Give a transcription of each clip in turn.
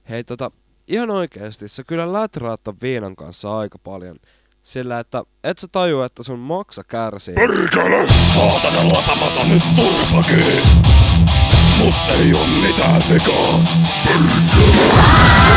Hei ihan oikeesti, sä kyllä läträät ton viinan kanssa aika paljon. Sillä että et sä tajua, että sun maksa kärsii. Perkele! Saatanan lapamata nyt turpakin! Must ei oo mitään vikaa! Perkele!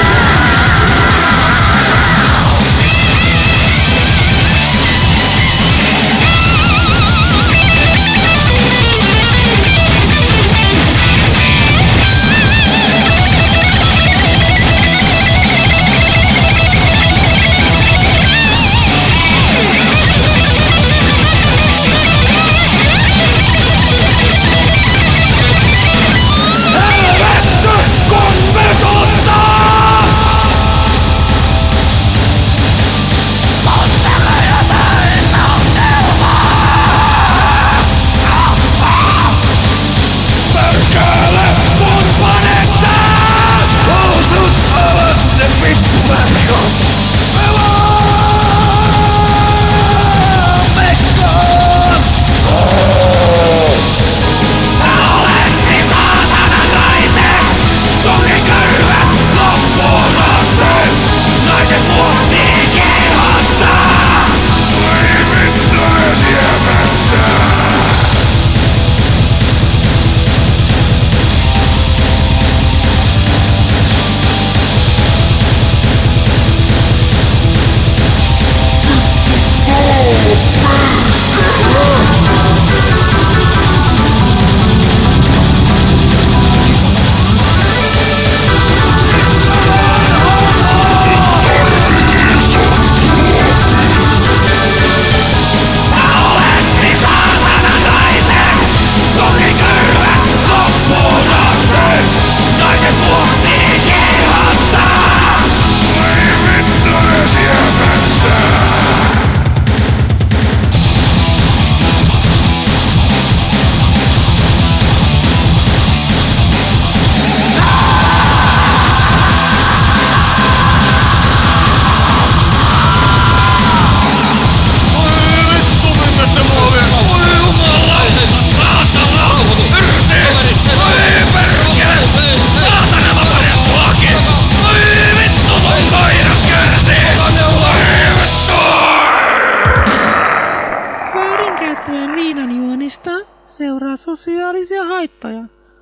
Seuraa sosiaalisia haittoja,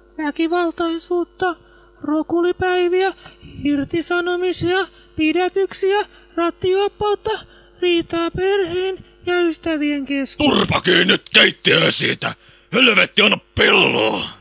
väkivaltaisuutta, rokulipäiviä, irtisanomisia, pidätyksiä, rattijuoppoutta, riitaa perheen ja ystävien kesken. Turpakin nyt keittiöön siitä! Helvetti, anna pilloa!